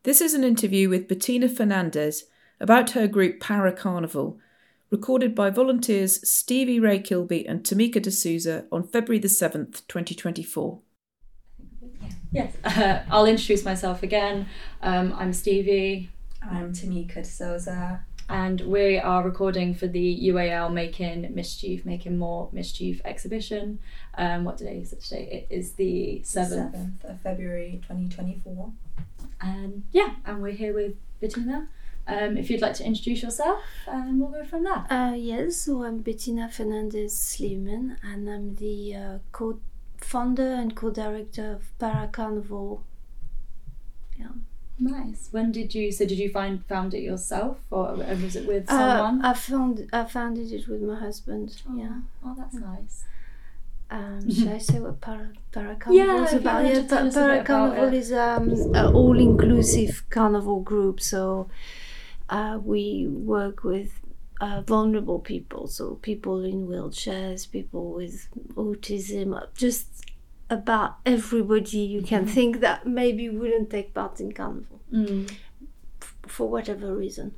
This is an interview with Bettina Fernandez about her group Para Carnival, recorded by volunteers Stevie Ray Kilby and Tamika D'Souza on February the 7th, 2024. Yes, I'll introduce myself again. I'm Stevie. I'm Tamika D'Souza. And we are recording for the UAL Making More Mischief exhibition. What day is it today? It is the 7th of February 2024. And we're here with Bettina. If you'd like to introduce yourself, and we'll go from there. Yes, so I'm Bettina Fernandez-Sleeman, and I'm the co-founder and co-director of Para Carnival. Yeah. Nice. When did you found it yourself, or was it with someone? I founded it with my husband. Oh, yeah. Oh, that's nice. Should I say what Para Carnival is about? Yeah, Para Carnival is an all-inclusive carnival group. So we work with vulnerable people, so people in wheelchairs, people with autism, just about everybody you can think that maybe wouldn't take part in carnival for whatever reason.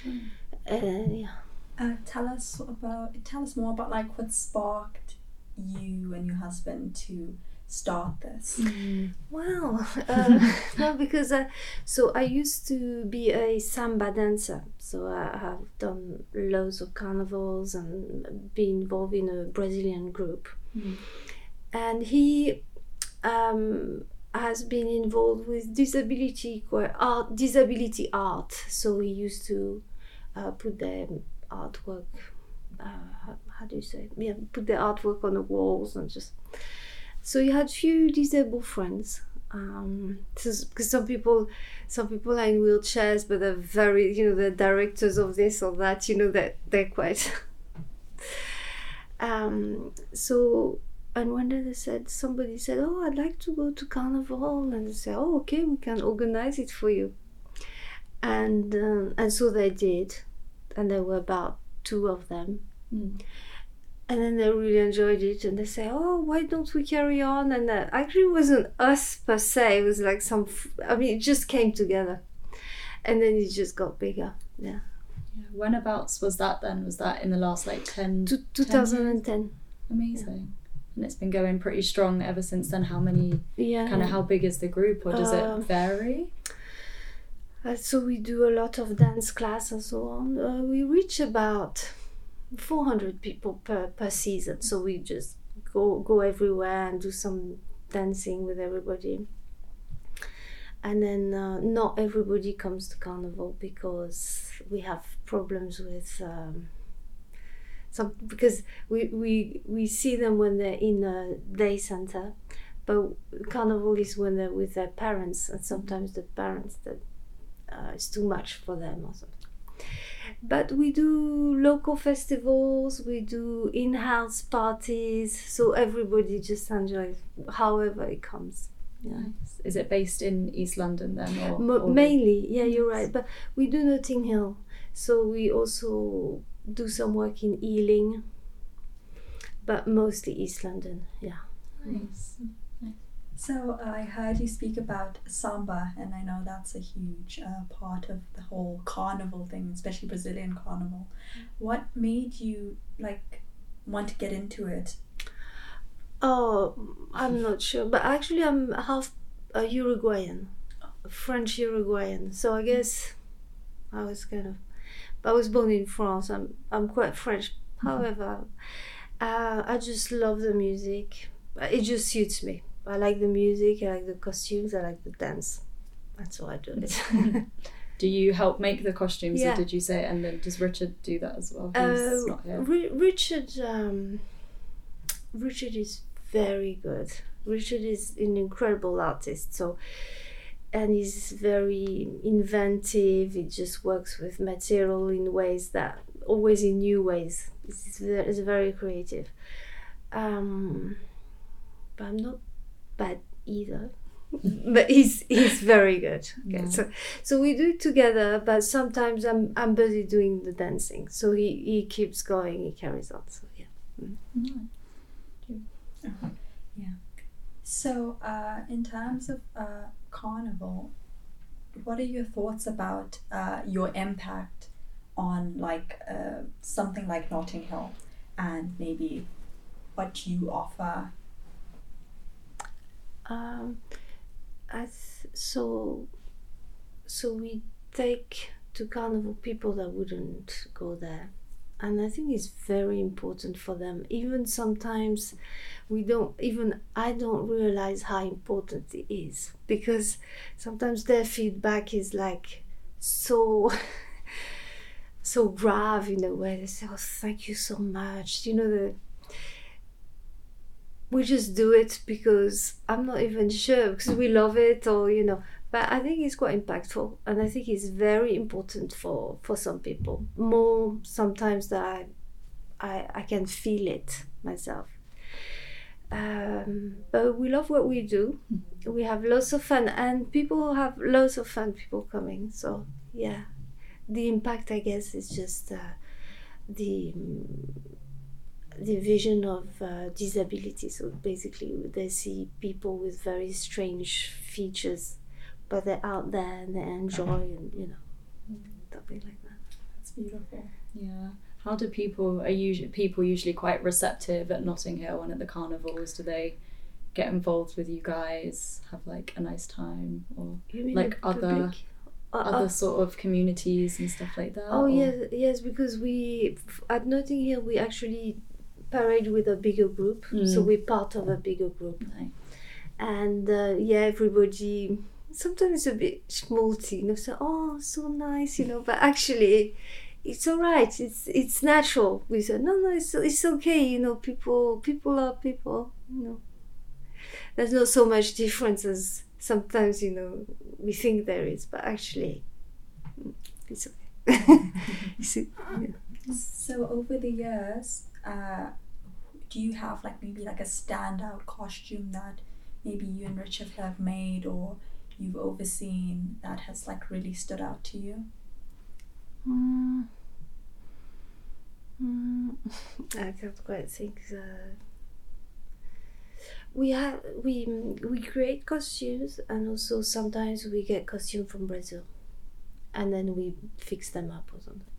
Tell us more about like what sparked you and your husband to start this. Well, no, because so I used to be a samba dancer, so I have done loads of carnivals and been involved in a Brazilian group. And he has been involved with disability art. So he used to put their artwork. How do you say? Yeah, put their artwork on the walls and just. So he had few disabled friends. Because some people are in wheelchairs, but they're very, they're directors of this or that. That they're quite. So. And one day somebody said, "Oh, I'd like to go to carnival," and they said, "Oh, okay, we can organize it for you." And so they did, and there were about 2 of them, and then they really enjoyed it, and they said, "Oh, why don't we carry on?" And actually, it wasn't us per se; it was like it just came together, and then it just got bigger. Yeah. Whenabouts was that then? Was that in the last 2010? Amazing. Yeah. And it's been going pretty strong ever since then. How many? How big is the group, or does it vary? So we do a lot of dance class and so on. We reach about 400 people per season. So we just go everywhere and do some dancing with everybody. And then not everybody comes to carnival because we have problems with. Because we see them when they're in a day center, but carnival is when they're with their parents, and sometimes the parents that it's too much for them or something. But we do local festivals, we do in-house parties, so everybody just enjoys however it comes. Yeah. Nice. Is it based in East London then? Or mainly, yeah, you're right. But we do Notting Hill, so we also do some work in Ealing, but mostly East London. Yeah. Nice. So I heard you speak about samba, and I know that's a huge part of the whole carnival thing, especially Brazilian carnival. What made you want to get into it? Oh, I'm not sure, but actually I'm half Uruguayan, French Uruguayan. So I guess I was I was born in France. I'm quite French. However, I just love the music. It just suits me. I like the music. I like the costumes. I like the dance. That's why I do it. Do you help make the costumes, Yeah. or did you say? And then does Richard do that as well? He's not here. Richard is very good. Richard is an incredible artist. And he's very inventive. He just works with material in ways that always in new ways. He's very creative. But I'm not bad either. But he's very good. Okay, Yeah. so we do it together. But sometimes I'm busy doing the dancing. So he keeps going. He carries on. So yeah. Yeah. So in terms of carnival, what are your thoughts about your impact on like something like Notting Hill, and maybe what you offer? So we take to carnival people that wouldn't go there, and I think it's very important for them. Even sometimes I don't realize how important it is, because sometimes their feedback is like so so grave in a way. They say, oh, thank you so much, we just do it because I'm not even sure, because we love it, or but I think it's quite impactful, and I think it's very important for some people, more sometimes that I can feel it myself. But we love what we do. We have lots of fun, and people have lots of fun, people coming. So yeah, the impact, I guess, is just the vision of disability. So basically they see people with very strange features, but they're out there and they enjoy, and something like that. That's beautiful. Yeah. How do people usually quite receptive at Notting Hill and at the carnivals? Do they get involved with you guys, have like a nice time, or like other sort of communities and stuff like that? Oh, yes, because we at Notting Hill we actually parade with a bigger group, so we're part of a bigger group. Right. And everybody, sometimes a bit schmaltzy, so oh, so nice, but actually it's all right, it's natural. We said no, it's okay, people are people, there's not so much difference as sometimes we think there is, but actually it's okay. So over the years, do you have like maybe like a standout costume that maybe you and Richard have made, or you've overseen, that has like really stood out to you? I can't quite think. We create costumes, and also sometimes we get costume from Brazil, and then we fix them up or something.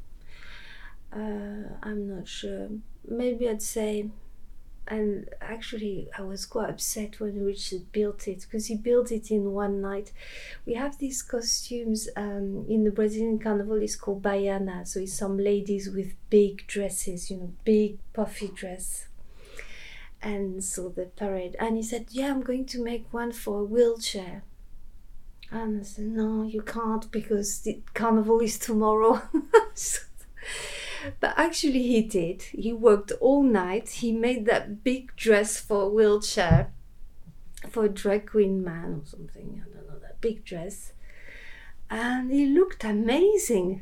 I'm not sure. Maybe I'd say, and actually I was quite upset when Richard built it, because he built it in one night. We have these costumes in the Brazilian carnival. It's called baiana, so it's some ladies with big dresses, big puffy dress. And so the parade, and he said, yeah, I'm going to make one for a wheelchair. And I said, no, you can't, because the carnival is tomorrow. But actually he did. He worked all night. He made that big dress for a wheelchair, for a drag queen man or something. I don't know, that big dress. And he looked amazing.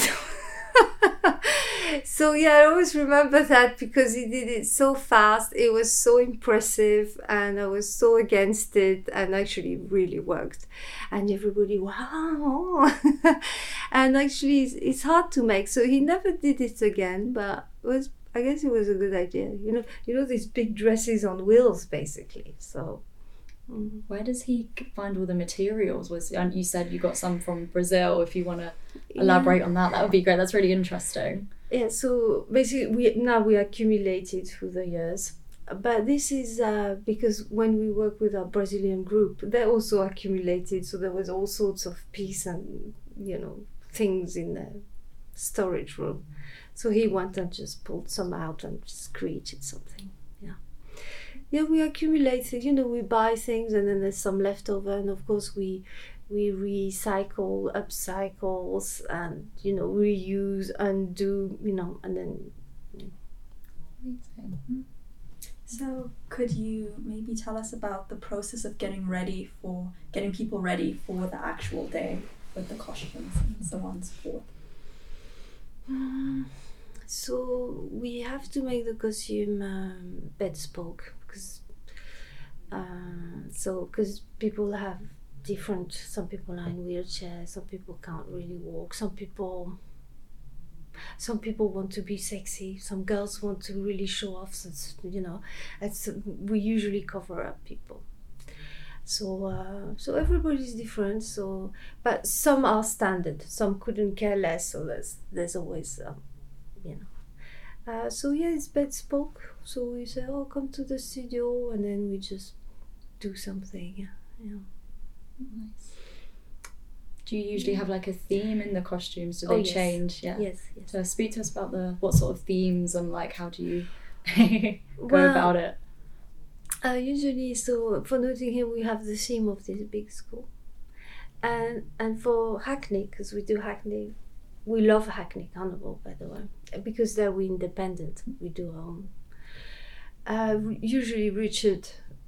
So yeah, I always remember that, because he did it so fast. It was so impressive, and I was so against it, and actually it really worked. And everybody, wow. And actually it's hard to make, so he never did it again, but I guess it was a good idea. These big dresses on wheels, basically. So where does he find all the materials? And you said you got some from Brazil. If you want to elaborate on that would be great. That's really interesting. Yeah, so basically we accumulated through the years, but this is because when we work with our Brazilian group, they also accumulated, so there was all sorts of pieces and things in the storage room. So he went and just pulled some out and just created something. Yeah, we accumulated, we buy things, and then there's some leftover, and of course we recycle, upcycles, and reuse, undo, and then. Amazing. So could you maybe tell us about the process of getting people ready for the actual day with the costumes and so on and so forth? So we have to make the costume bespoke, because people have different. Some people are in wheelchairs, some people can't really walk, some people want to be sexy, some girls want to really show off, so we usually cover up people. So everybody's different. So, but some are standard. Some couldn't care less. So there's always, so yeah, it's bespoke. So we say, oh, come to the studio, and then we just do something. Nice. Do you usually have like a theme in the costumes? Do they yes. change? Yeah. Yes. So speak to us about what sort of themes and like how do you go about it? Usually, so for Notting Hill, we have the theme of this big school, and for Hackney, because we do Hackney, we love Hackney Carnival, by the way, because there we're independent. We do our own. Usually, Richard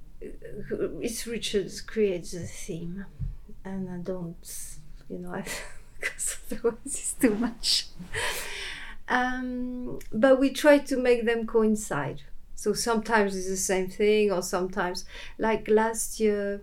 creates the theme, and I don't, because otherwise it's too much. But we try to make them coincide. So sometimes it's the same thing, or sometimes, like last year,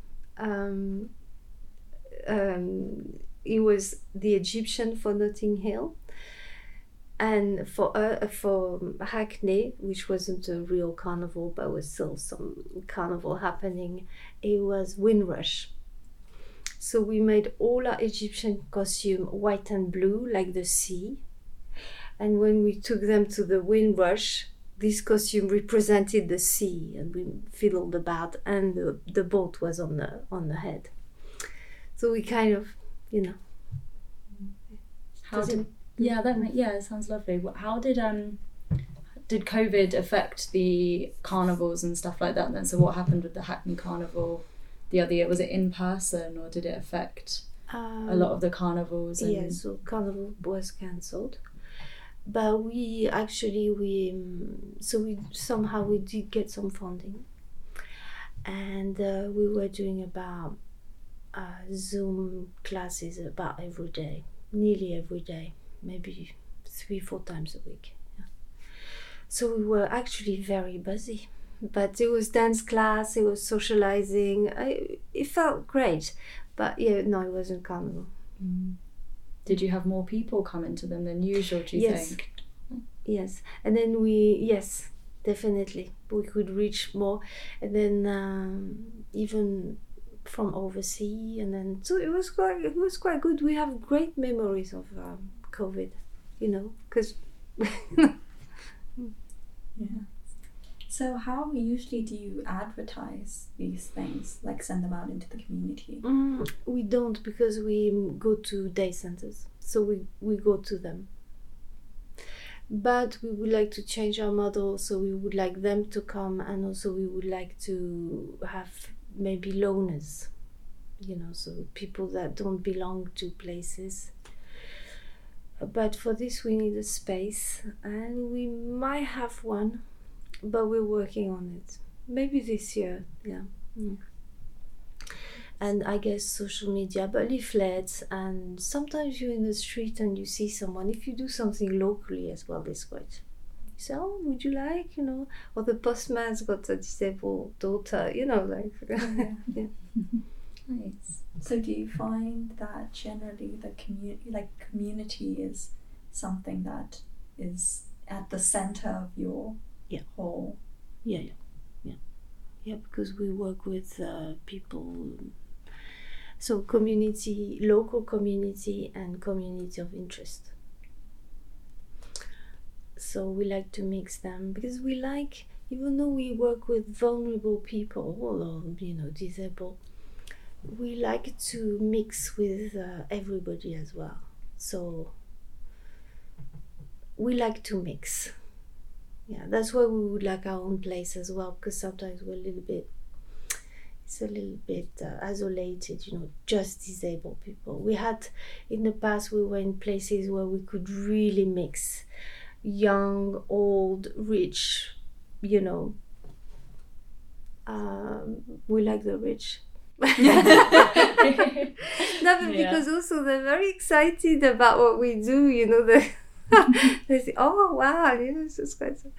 it was the Egyptian for Notting Hill, and for Hackney, which wasn't a real carnival but was still some carnival happening, it was Windrush. So we made all our Egyptian costume white and blue like the sea, and when we took them to the Windrush, this costume represented the sea, and we fiddled about, and the boat was on the head. So we kind of, it sounds lovely. How did COVID affect the carnivals and stuff like that then? So what happened with the Hackney Carnival the other year? Was it in person, or did it affect a lot of the carnivals? Yeah, so carnival was cancelled. But we did get some funding, and we were doing about Zoom classes about every day, nearly every day, maybe 3-4 times a week. Yeah. So we were actually very busy, but it was dance class, it was socializing. It felt great, but it wasn't carnival. Did you have more people come into them than usual, do you think? Yes. And then definitely. We could reach more. And then even from overseas. And then, so it was quite good. We have great memories of COVID, because... Yeah. So how usually do you advertise these things, like send them out into the community? We don't, because we go to day centers, so we go to them. But we would like to change our model, so we would like them to come, and also we would like to have maybe loaners, so people that don't belong to places. But for this we need a space, and we might have one, but we're working on it. Maybe this year, yeah. And I guess social media, but leaflets, and sometimes you're in the street and you see someone. If you do something locally as well, it's great. You say, oh, would you like, or the postman's got a disabled daughter, Yeah. Nice. So do you find that generally the community is something that is at the center of your whole? Yeah, because we work with people, so community, local community, and community of interest. So we like to mix them, because we like, even though we work with vulnerable people or disabled, we like to mix with everybody as well. So we like to mix. Yeah, that's why we would like our own place as well, because sometimes we're a little bit isolated, just disabled people. We had, in the past, we were in places where we could really mix young, old, rich, We like the rich. Because also they're very excited about what we do, they say, oh wow, it's just quite so.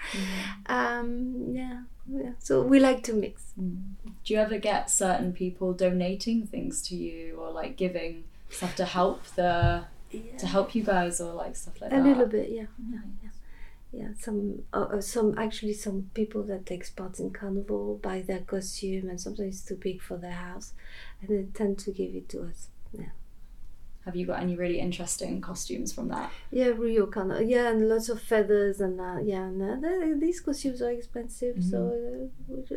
So we like to mix. Do you ever get certain people donating things to you, or like giving stuff to help to help you guys, or like stuff like that? A little bit, yeah. Yeah, some people that takes part in carnival buy their costume, and sometimes it's too big for their house, and they tend to give it to us. Yeah. Have you got any really interesting costumes from that? Yeah, Rio Carnival. Yeah, and lots of feathers and these costumes are expensive, so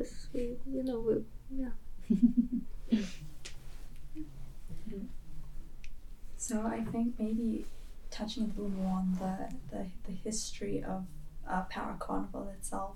So I think maybe touching a little more on the history of Para Carnival itself.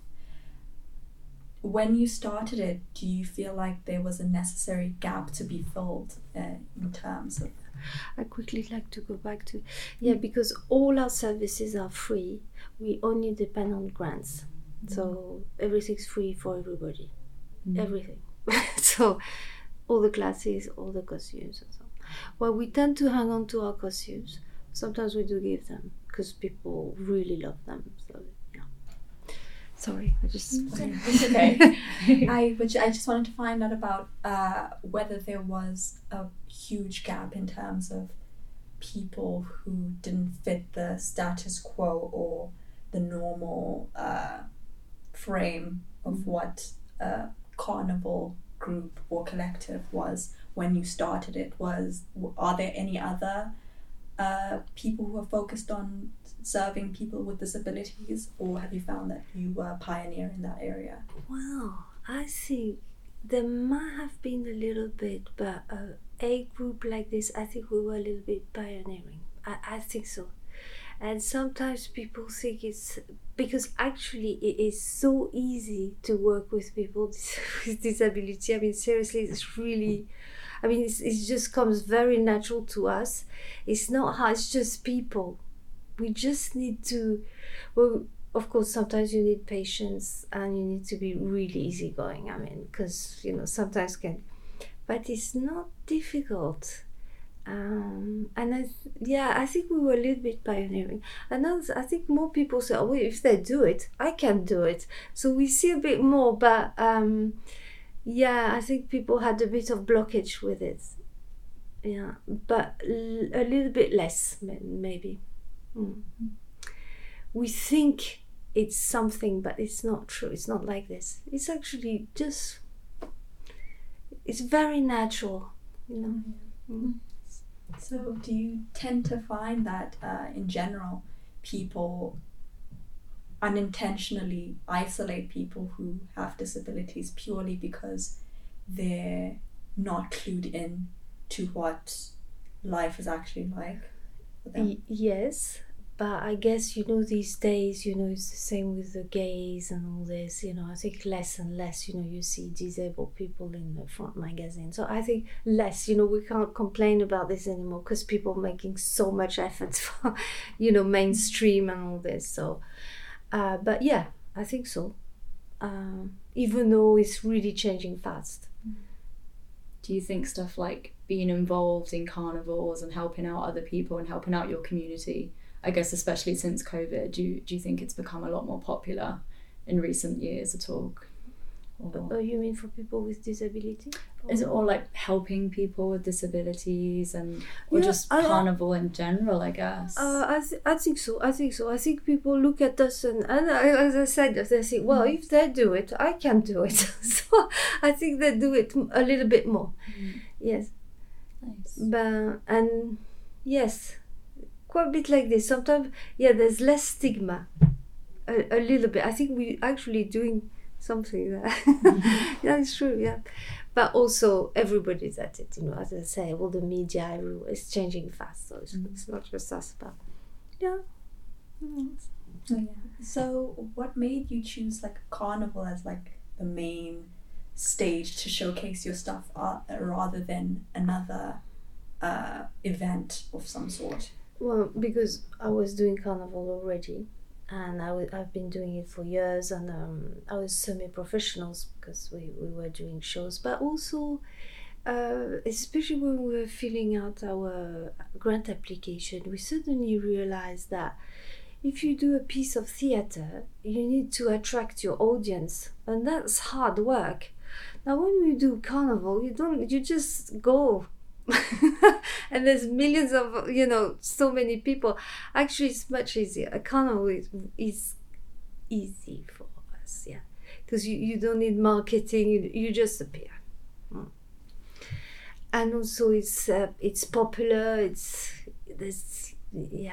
When you started it, do you feel like there was a necessary gap to be filled in terms of? I quickly like to go back to, because all our services are free. We only depend on grants. So everything's free for everybody. Everything. So all the classes, all the costumes and so on. Well, we tend to hang on to our costumes. Sometimes we do give them because people really love them. So yeah. Sorry, I just. It's okay. I just wanted to find out about whether there was a huge gap in terms of people who didn't fit the status quo or the normal frame of what a carnival group or collective was when you started it. Are there any other people who are focused on serving people with disabilities, or have you found that you were a pioneer in that area? Well, I think there might have been a little bit, but a group like this, I think we were a little bit pioneering. I think so. And sometimes people think it's because actually it is so easy to work with people with disability. I mean, seriously, it's really, it just comes very natural to us. It's not hard, it's just people. We just need to, well, of course, sometimes you need patience and you need to be really easygoing. Because, sometimes but it's not difficult. And I think we were a little bit pioneering. And I think more people say, oh, if they do it, I can do it. So we see a bit more, but I think people had a bit of blockage with it. Yeah, but a little bit less, maybe. We think it's something, but it's not true. It's not like this. It's actually just, it's very natural, So do you tend to find that in general people unintentionally isolate people who have disabilities purely because they're not clued in to what life is actually like for them? Yes, but I guess these days it's the same with the gays and all this. I think less and less you see disabled people in the front magazine. So I think less. We can't complain about this anymore because people are making so much effort for mainstream and all this. So but yeah, I think so, even though it's really changing fast. Do you think stuff like being involved in carnivals and helping out other people and helping out your community, I guess especially since COVID, do you think it's become a lot more popular in recent years at all? Or you mean for people with disability? Is it all like helping people with disabilities or just carnival in general, I guess? I think so. I think people look at us and as I said, they think, well, if they do it, I can do it. So I think they do it a little bit more. Yes. Nice. And yes, quite a bit like this. Sometimes, there's less stigma. A little bit. I think we actually doing something there. Yeah, it's true, yeah. But also everybody's at it, as I say, all the media, everywhere is changing fast, so it's not just us, but yeah. So what made you choose like carnival as like the main stage to showcase your stuff rather than another event of some sort? Well, because I was doing carnival already, and I've been doing it for years, and I was semi-professionals because we were doing shows, but also especially when we were filling out our grant application, we suddenly realized that if you do a piece of theatre, you need to attract your audience, and that's hard work. Now when we do carnival, you just go and there's millions of so many people. Actually, it's much easier. A carnival is easy for us, yeah, because you don't need marketing, you just appear. And also it's popular, it's good.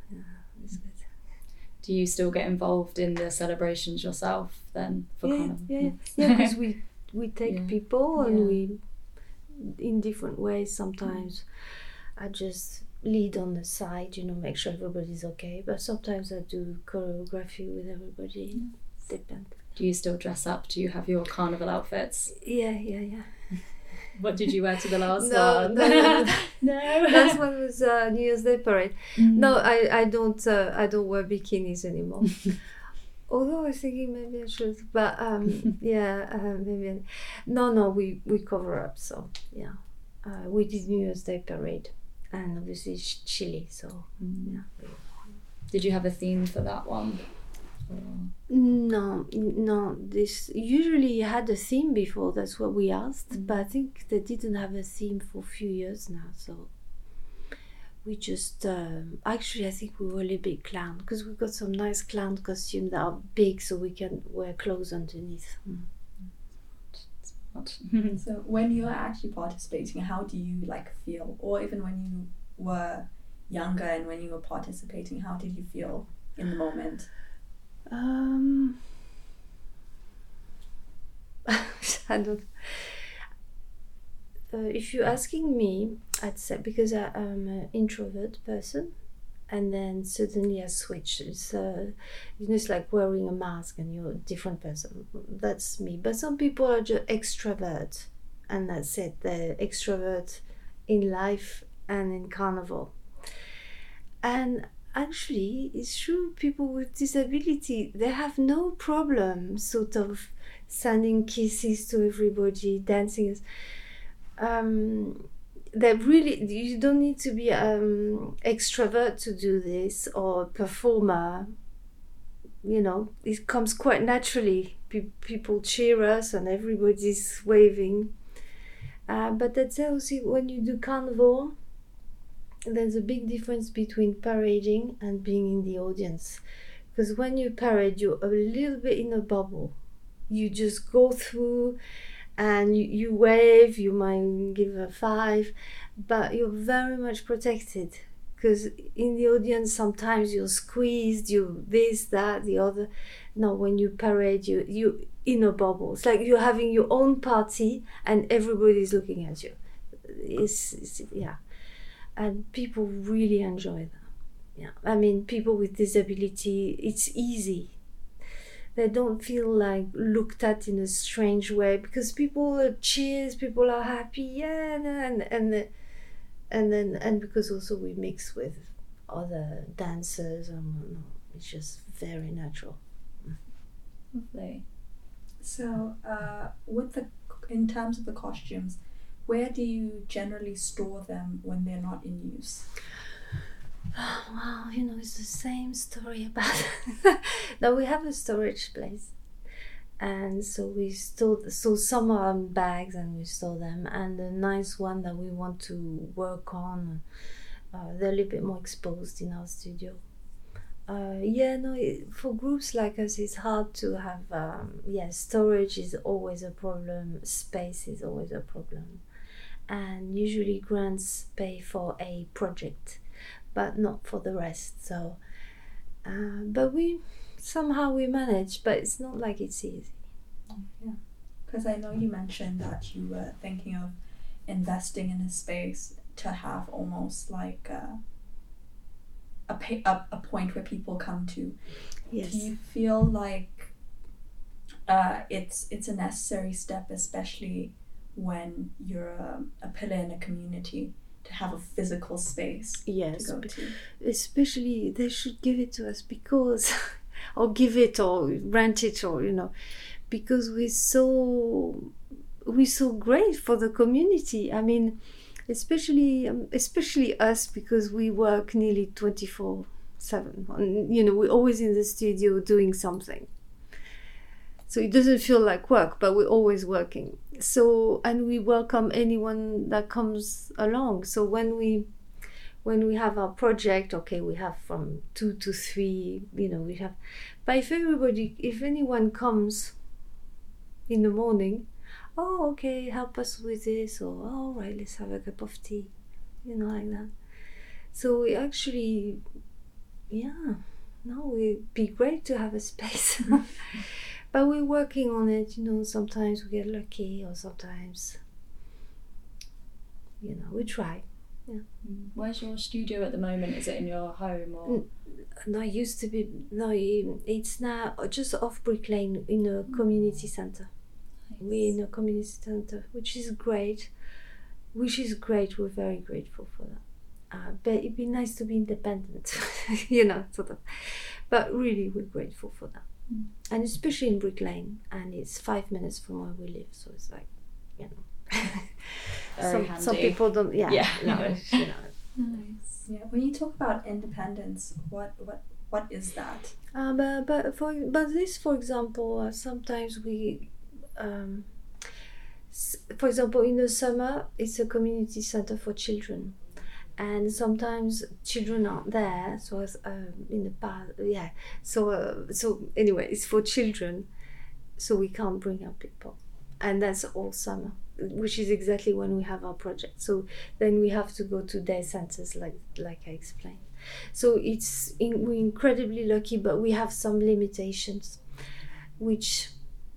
Do you still get involved in the celebrations yourself then for Carnival? Yeah, because we take people and we, in different ways. Sometimes I just lead on the side, make sure everybody's okay. But sometimes I do choreography with everybody. Depends. Do you still dress up? Do you have your carnival outfits? Yeah. What did you wear to the last one? No. Last one was New Year's Day parade. No, I don't wear bikinis anymore. Although I was thinking maybe I should, but maybe. No, we cover up. So yeah, we did New Year's Day parade, and obviously Chile. So yeah. Did you have a theme for that one? No. This usually had a theme before. That's what we asked, but I think they didn't have a theme for a few years now. So we just actually I think we were a little bit clown because we've got some nice clown costumes that are big, so we can wear clothes underneath. So when you're actually participating, how do you feel? Or even when you were younger and when you were participating, how did you feel in the moment? I don't. If you're asking me, I'd say because I'm an introvert person, and then suddenly I switch. It's it's like wearing a mask and you're a different person. That's me. But some people are just extrovert, and that's it. They're extrovert in life and in carnival. And actually, it's true, people with disability, they have no problem sort of sending kisses to everybody, dancing. They really, you don't need to be extrovert to do this or a performer. It comes quite naturally. People cheer us and everybody's waving. But that's also when you do carnival, there's a big difference between parading and being in the audience. Because when you parade, you're a little bit in a bubble. You just go through and you wave, you might give a 5, but you're very much protected. Because in the audience, sometimes you're squeezed, you this, that, the other. No, when you parade, you in a bubble. It's like you're having your own party and everybody's looking at you. It's and people really enjoy that. Yeah, I mean, people with disability, it's easy. They don't feel like looked at in a strange way because people cheers, people are happy, and because also we mix with other dancers and it's just very natural. Lovely. So, in terms of the costumes, where do you generally store them when they're not in use? Well, it's the same story about now we have a storage place, and so we store. So some are in bags and we store them, and the nice one that we want to work on, they're a little bit more exposed in our studio. For groups like us, it's hard to have. Storage is always a problem. Space is always a problem, and usually grants pay for a project, but not for the rest. So, but we manage, but it's not like it's easy. Yeah, because I know you mentioned that you were thinking of investing in a space to have almost like a point where people come to. Yes. Do you feel like it's a necessary step, especially when you're a pillar in a community, to have a physical space to go to? Especially they should give it to us because or give it or rent it or because we're so great for the community. I mean, especially us, because we work nearly 24/7. We're always in the studio doing something. So it doesn't feel like work, but we're always working. So, and we welcome anyone that comes along. So when we when we have our project, okay, we have from 2 to 3, we have. But if anyone comes in the morning, oh, okay, help us with this, or all right, let's have a cup of tea, like that. So we actually, it'd be great to have a space. But we're working on it, sometimes we get lucky, or sometimes, we try. Yeah. Where's your studio at the moment? Is it in your home or? No, it used to be. No, it's now just off Brick Lane in a community centre. Nice. We're in a community centre, which is great. We're very grateful for that. But it'd be nice to be independent, sort of. But really, we're grateful for that, and especially in Brick Lane, and it's 5 minutes from where we live, so it's like, some people don't. Nice. Yeah. When you talk about independence, what is that? But this, for example, sometimes we, for example, in the summer, it's a community center for children, and sometimes children aren't there. So in the past, So anyway, it's for children, so we can't bring up people, and that's all summer, which is exactly when we have our project. So then we have to go to day centers, like I explained. So we're incredibly lucky, but we have some limitations, which,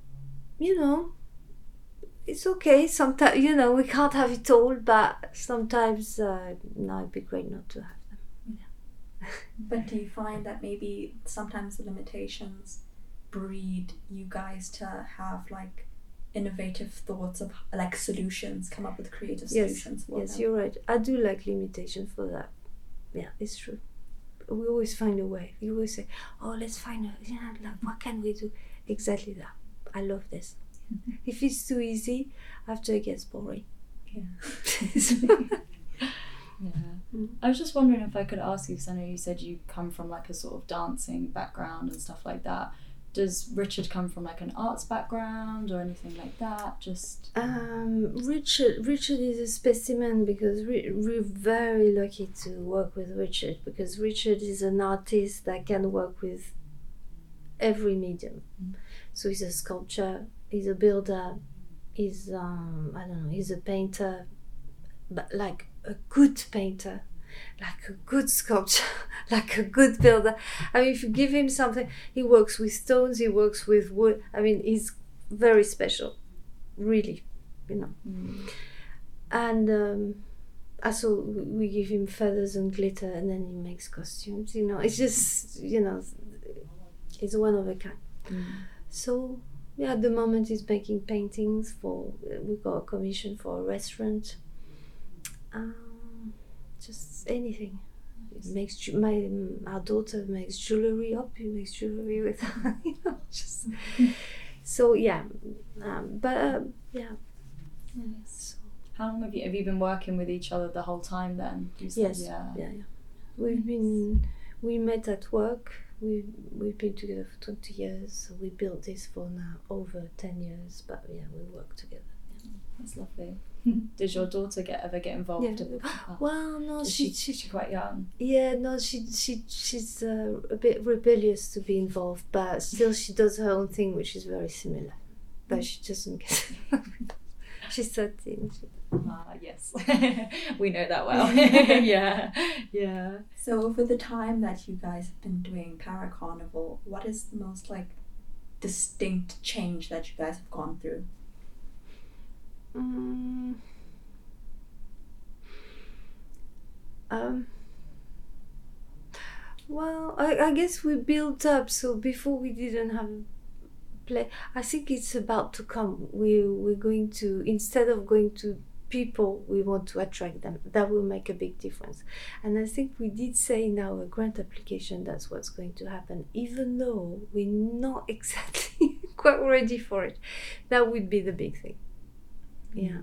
it's okay. Sometimes, we can't have it all, but sometimes, it'd be great not to have them. Yeah. But do you find that maybe sometimes the limitations breed you guys to have innovative thoughts of solutions, come up with creative solutions for yes, them? You're right. I do like limitation for that. Yeah, it's true. We always find a way. You always say, oh, let's find what can we do? Exactly that. I love this. If it's too easy, after it gets boring. Yeah. I was just wondering if I could ask you, because I know you said you come from a sort of dancing background and stuff like that. Does Richard come from an arts background or anything like that? Just Richard is a specimen, because we're very lucky to work with Richard, because Richard is an artist that can work with every medium. So he's a sculptor, he's a builder, he's he's a painter, but a good painter, a good sculptor, a good builder. If you give him something, he works with stones, he works with wood. He's very special, really, And so we give him feathers and glitter, and then he makes costumes. It's just, it's one of a kind. So at the moment he's making paintings we got a commission for a restaurant. Just anything. Our daughter makes jewelry up. He makes jewelry with, just. So yeah, yeah. Nice. How long have you been working with each other the whole time then? Yes. Yeah. We met at work. We've been together for 20 years. So we built this for now over 10 years. But we work together. Yeah. That's lovely. Does your daughter ever get involved? Well, no, she's quite young. Yeah, no, she's a bit rebellious to be involved, but still she does her own thing, which is very similar. But she doesn't get. She's 13. Yes, we know that well. Yeah. So over the time that you guys have been doing Para Carnival, what is the most distinct change that you guys have gone through? Well, I guess we built up. So before we didn't have play. I think it's about to come. We're going to, instead of going to people, we want to attract them. That will make a big difference. And I think we did say in our grant application that's what's going to happen, even though we're not exactly quite ready for it. That would be the big thing. Yeah.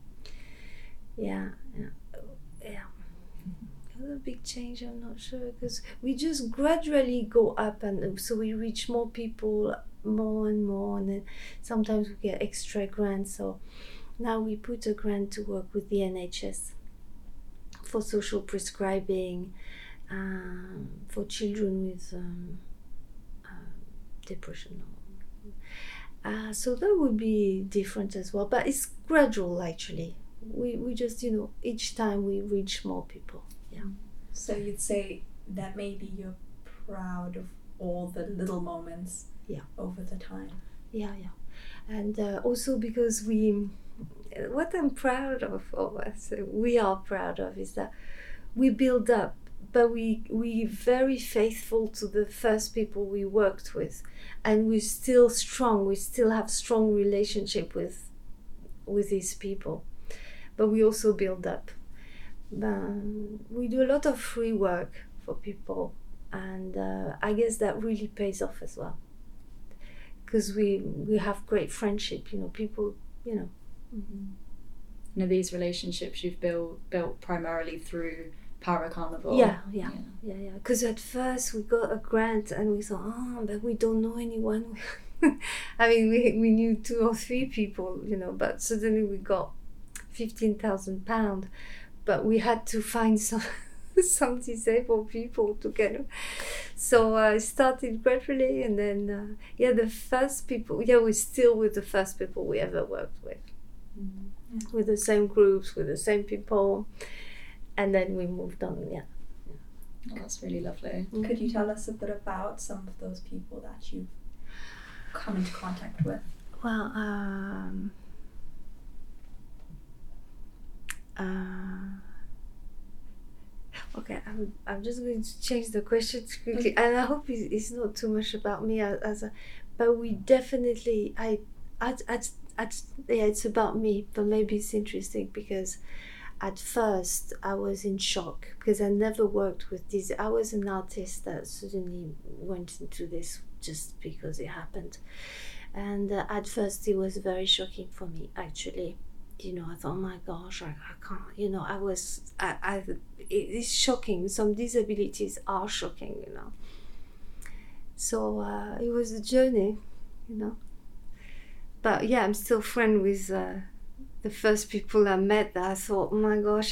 A big change, I'm not sure, because we just gradually go up, and so we reach more people more and more, and then sometimes we get extra grants. So now we put a grant to work with the NHS for social prescribing, for children with depression. So that would be different as well, but it's gradual actually. We just, each time we reach more people. Yeah. So you'd say that maybe you're proud of all the little moments over the time. Yeah. And also because what I'm proud of, or we are proud of, is that we build up, but we very faithful to the first people we worked with, and we're still strong. We still have strong relationship with these people, but we also build up. We do a lot of free work for people, and I guess that really pays off as well, because we have great friendship. People. Mm-hmm. These relationships you've built primarily through Paracarnival. Yeah. Because at first we got a grant and we thought, but we don't know anyone. I mean, we knew 2 or 3 people, but suddenly we got £15,000. But we had to find some disabled people to get them. So I started gradually, and then the first people. We're still with the first people we ever worked with. Mm-hmm. Yeah. With the same groups, with the same people. And then we moved on, Oh, that's really lovely. Mm-hmm. Could you tell us a bit about some of those people that you've come into contact with? Well, okay, I'm just going to change the question quickly, and I hope it's not too much about me but we definitely, it's about me, but maybe it's interesting because at first I was in shock because I never worked with these. I was an artist that suddenly went into this just because it happened, and at first it was very shocking for me actually. I thought, oh my gosh, I can't, it's shocking. Some disabilities are shocking, So it was a journey, But I'm still friends with the first people I met that I thought, oh my gosh,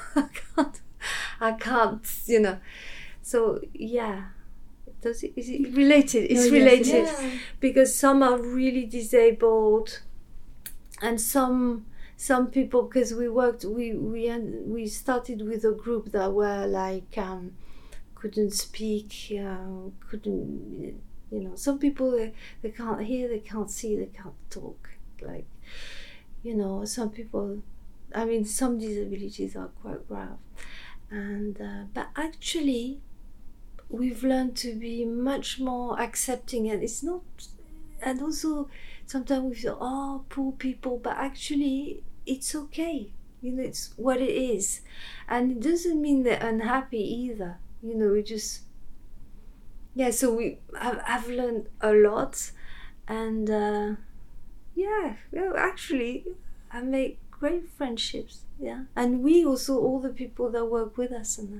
I can't, So is it related? It's related because some are really disabled, and some people, because we started with a group that were like couldn't speak, couldn't, some people they can't hear, they can't see, they can't talk, like, some people, some disabilities are quite grave, and but actually we've learned to be much more accepting, and it's not, and also sometimes we feel, oh, poor people, but actually it's okay, it's what it is, and it doesn't mean they're unhappy either, we just, so I've learned a lot, and actually I make great friendships, and we also, all the people that work with us, and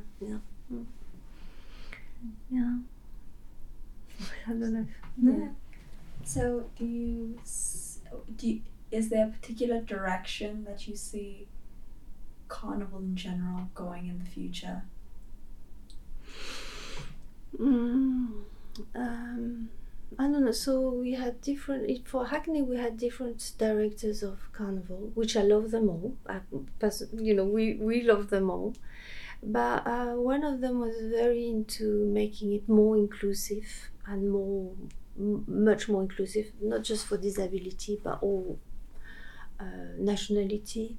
I don't know. So is there a particular direction that you see Carnival in general going in the future? I don't know. So we had for Hackney we had different directors of Carnival, which I love them all. We love them all. But one of them was very into making it more inclusive and much more inclusive, not just for disability, but all nationality.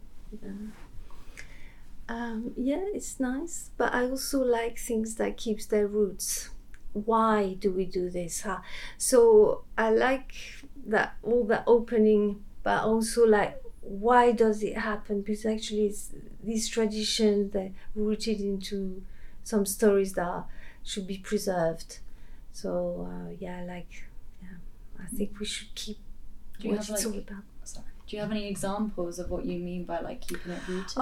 It's nice, but I also like things that keeps their roots. Why do we do this? So I like that, all the opening, but also like, why does it happen? Because actually these traditions, they're rooted into some stories that should be preserved. So I think we should keep what it's all about. Do you have any examples of what you mean by like keeping it rooted?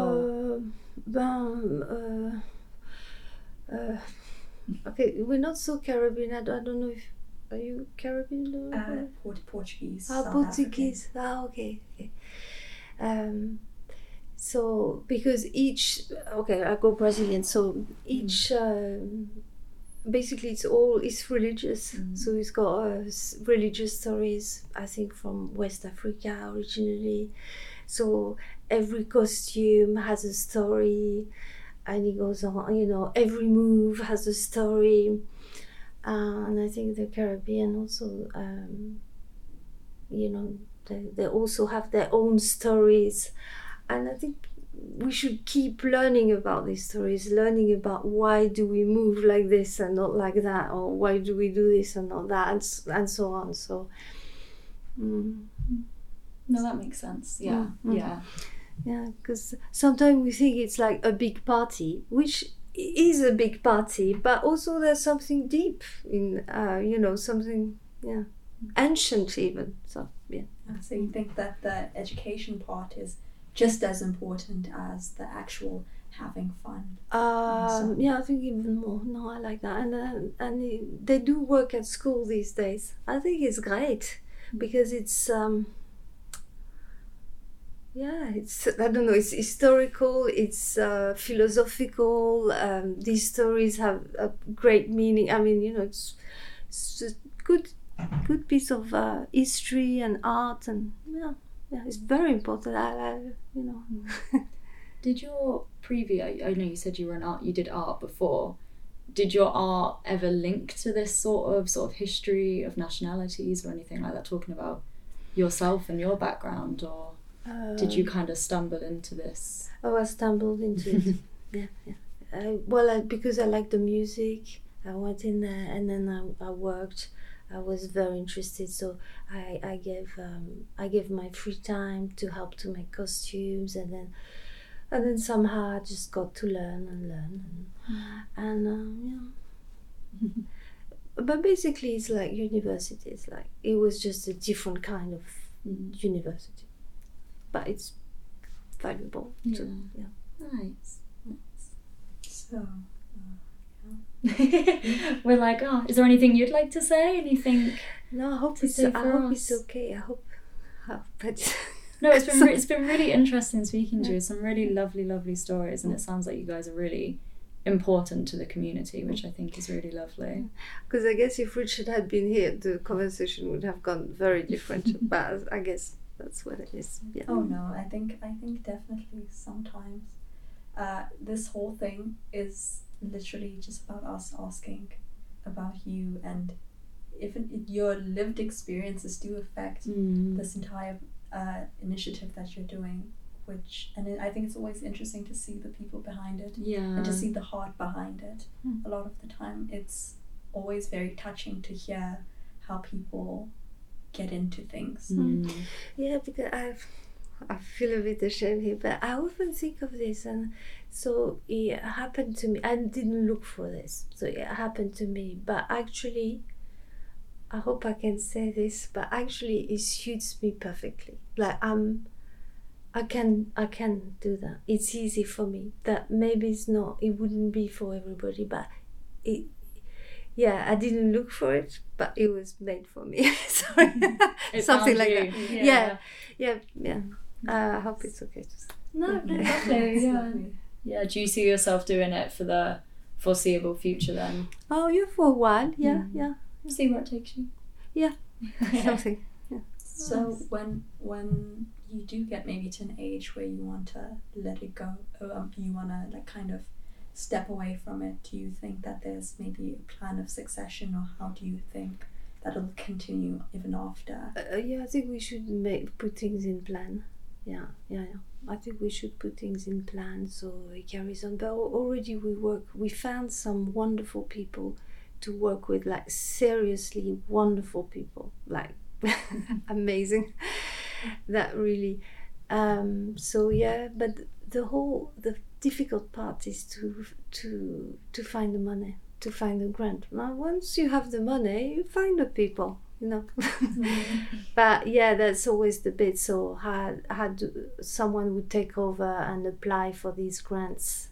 Okay, we're not so Caribbean. I don't know if, are you Caribbean? Portuguese. Portuguese. Okay. So because I go Brazilian. So each basically it's religious. So it's got religious stories. I think from West Africa originally. So every costume has a story, and it goes on. Every move has a story, and I think the Caribbean also. They also have their own stories, and I think we should keep learning about these stories, learning about why do we move like this and not like that, or why do we do this and not that, and so on. So no, that makes sense. Yeah. Because sometimes we think it's like a big party, which is a big party, but also there's something deep in something ancient even. So So you think that the education part is just as important as the actual having fun? I think even more. No, I like that, and they do work at school these days. I think it's great because it's I don't know, it's historical, it's philosophical. These stories have a great meaning. I mean, it's a good piece of history and art, and it's very important. Did your previous, I know you said you did art before. Did your art ever link to this sort of history of nationalities or anything like that, talking about yourself and your background, or did you kind of stumble into this? Oh, I stumbled into it. Yeah. Because I like the music, I went in there, and then I worked. I was very interested, so I gave my free time to help to make costumes, and then somehow I just got to learn, But basically, it's like university. It's like it was just a different kind of university, but it's valuable. Yeah. So, yeah. Nice. So. We're like, is there anything you'd like to say? Anything? No, I hope it's okay. I hope but no, it's been really interesting speaking to you. Some really lovely stories, and it sounds like you guys are really important to the community, which I think is really lovely. Because I guess if Richard had been here, the conversation would have gone very different. But I guess that's what it is. Yeah. Oh no, I think definitely sometimes this whole thing is literally just about us asking about you, and if your lived experiences do affect this entire initiative that you're doing, I think it's always interesting to see the people behind it, and to see the heart behind it. A lot of the time it's always very touching to hear how people get into things. Yeah, because I feel a bit ashamed here, but I often think of this, and so it happened to me. I didn't look for this, so it happened to me. But actually, I hope I can say this, but actually, it suits me perfectly. Like I can do that. It's easy for me. That maybe it wouldn't be for everybody, but I didn't look for it, but it was made for me. Sorry, something like that. Yeah. I hope it's okay. No, lovely. Yeah. Do you see yourself doing it for the foreseeable future then? Oh, yeah, for a while. Yeah. See where it takes you. Yeah, something. Yeah. So when you do get maybe to an age where you want to let it go, you want to like kind of step away from it, do you think that there's maybe a plan of succession, or how do you think that it'll continue even after? I think we should put things in plan. Yeah. I think we should put things in plan so it carries on. But already we found some wonderful people to work with, like seriously wonderful people, like amazing. That really. But the difficult part is to find the money, to find the grant. Now, once you have the money, you find the people. But that's always the bit. So how someone would take over and apply for these grants?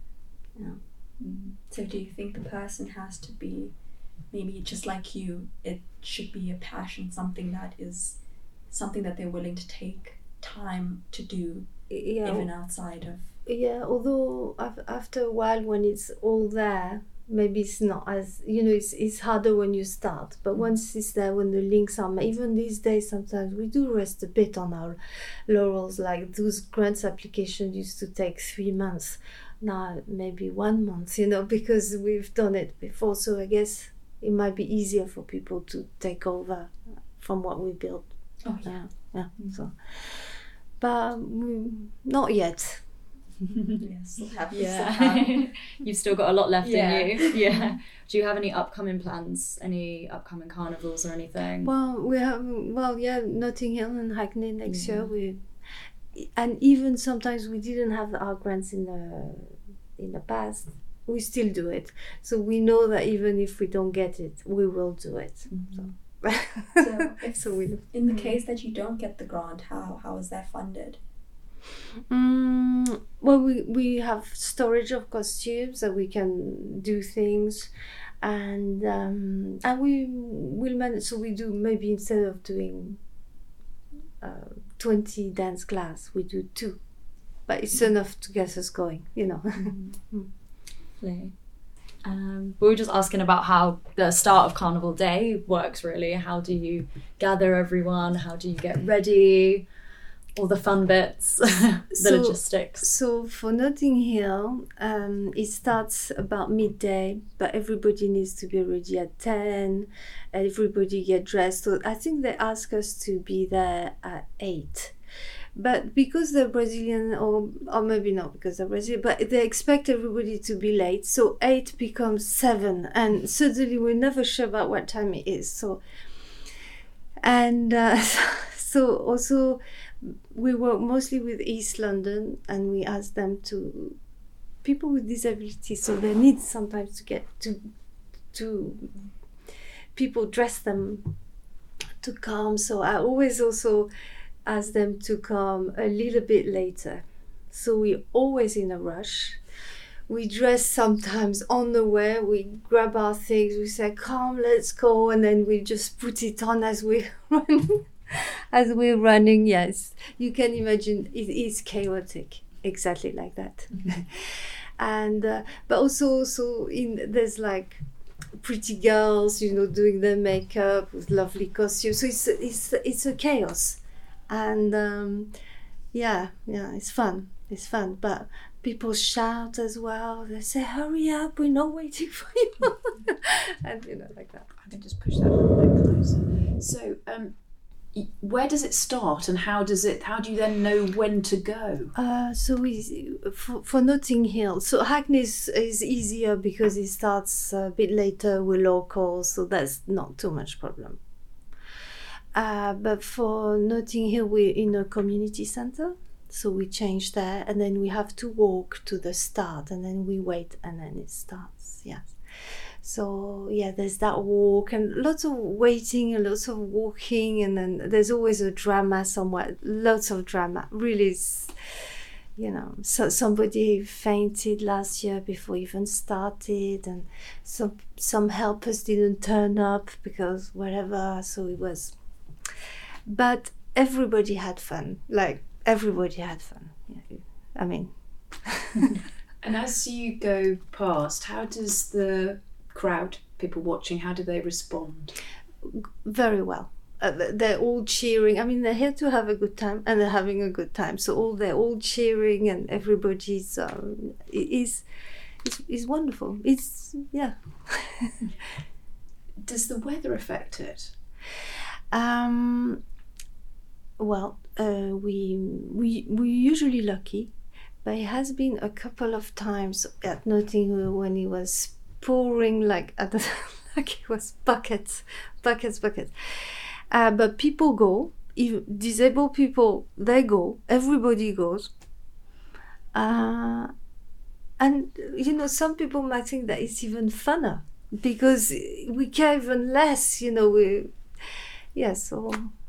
So do you think the person has to be maybe just like you? It should be a passion, something that they're willing to take time to do even outside of. Yeah, although after a while, when it's all there, maybe it's not as, it's harder when you start. But once it's there, when the links are, even these days, sometimes we do rest a bit on our laurels. Like those grants applications used to take 3 months. Now maybe 1 month, because we've done it before. So I guess it might be easier for people to take over from what we built. Oh yeah. Yeah. So, but not yet. Yes. Yeah. You've still got a lot left Yeah. in you. Yeah. Do you have any upcoming plans? Any upcoming carnivals or anything? Well, we have Notting Hill and Hackney next year. And even sometimes we didn't have our grants in the past. We still do it, so we know that even if we don't get it, we will do it. So we know. In the case that you don't get the grant, how is that funded? Well, we have storage of costumes that we can do things, and we will manage. So we do, maybe instead of doing 20 dance class, we do 2, but it's enough to get us going, Lovely. We were just asking about how the start of Carnival Day works, really. How do you gather everyone? How do you get ready? All the fun bits, logistics. So for Notting Hill, it starts about midday, but everybody needs to be ready at 10. Everybody get dressed. So I think they ask us to be there at 8. But because they're Brazilian, or maybe not because they're Brazilian, but they expect everybody to be late. So 8 becomes 7, and suddenly we're never sure about what time it is. So also we work mostly with East London, and we ask them to, people with disabilities, so they need sometimes to get to people dress them to come. So I always also ask them to come a little bit later. So we're always in a rush. We dress sometimes on the way, we grab our things, we say, come, let's go, and then we just put it on as we run. As we're running, yes. You can imagine it is chaotic, exactly like that. And but also there's like pretty girls, doing their makeup with lovely costumes. So it's a chaos, and it's fun. It's fun, but people shout as well. They say, "Hurry up! We're not waiting for you," and like that. I can just push that a little bit closer. So, where does it start, and how do you then know when to go? So for Notting Hill, so Hackney is easier because it starts a bit later with locals, so that's not too much problem. But for Notting Hill, we're in a community centre, so we change there, and then we have to walk to the start, and then we wait, and then it starts. Yes. So there's that walk and lots of waiting and lots of walking, and then there's always a drama somewhere. Lots of drama. Really, so somebody fainted last year before even started, and some helpers didn't turn up because whatever. So it was, but everybody had fun. Like everybody had fun. I mean. And as you go past, how does the crowd, people watching, how do they respond? Very well. They're all cheering. I mean, they're here to have a good time, and they're having a good time. So they're all cheering, and everybody's is wonderful. It's Does the weather affect it? Well, we usually lucky, but it has been a couple of times at Notting Hill when it was pouring like it was buckets. But people go, even disabled people, they go, everybody goes. And some people might think that it's even funner because we care even less,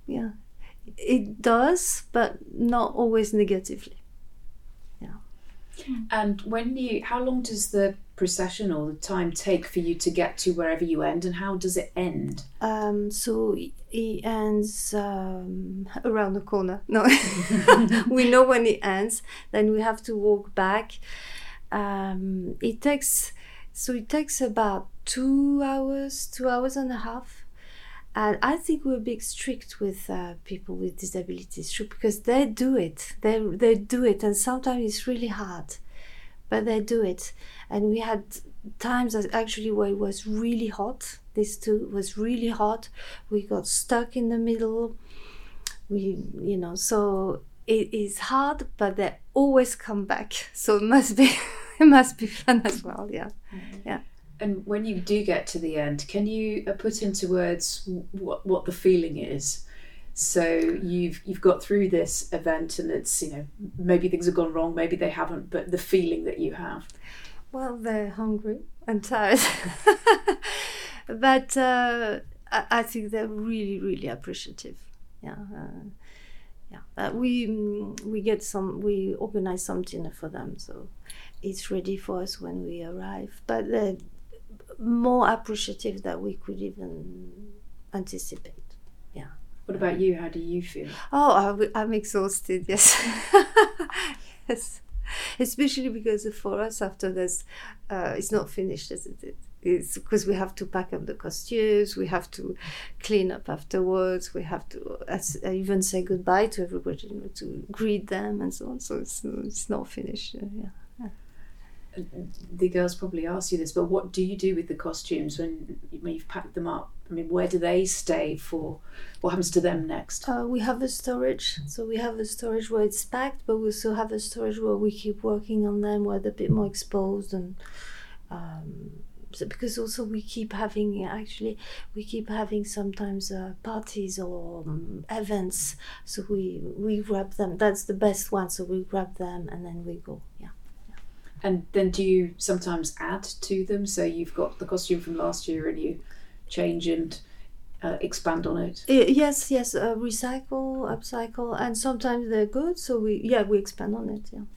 it does, but not always negatively. And how long does the procession or the time take for you to get to wherever you end, and how does it end? So it ends around the corner. No, we know when it ends. Then we have to walk back. It takes about 2 hours, 2 hours and a half. And I think we're a bit strict with people with disabilities because they do it. They do it, and sometimes it's really hard, but they do it. And we had times actually where it was really hot. This too was really hot. We got stuck in the middle. So it is hard, but they always come back. So it must be fun as well. Yeah. And when you do get to the end, can you put into words what the feeling is? So you've got through this event, and it's maybe things have gone wrong, maybe they haven't, but the feeling that you have. Well, they're hungry and tired, but I think they're really, really appreciative. We organize some dinner for them, so it's ready for us when we arrive. But they're more appreciative than we could even anticipate. Yeah. What about you? How do you feel? Oh, I'm exhausted. Yes. Yes. Especially because for us, after this, it's not finished, isn't it? It's because we have to pack up the costumes, we have to clean up afterwards, we have to even say goodbye to everybody, to greet them and so on. So it's not finished. Yeah. The girls probably ask you this, but what do you do with the costumes when you've packed them up? I mean, where do they stay for? What happens to them next? We have a storage. So we have a storage where it's packed, but we also have a storage where we keep working on them, where they're a bit more exposed. And because also we keep having sometimes parties or events. So we grab them. That's the best one. So we grab them and then we go. Yeah. And then do you sometimes add to them? So you've got the costume from last year and you change and expand on it? Yes, recycle, upcycle, and sometimes they're good, so we expand on it, yeah.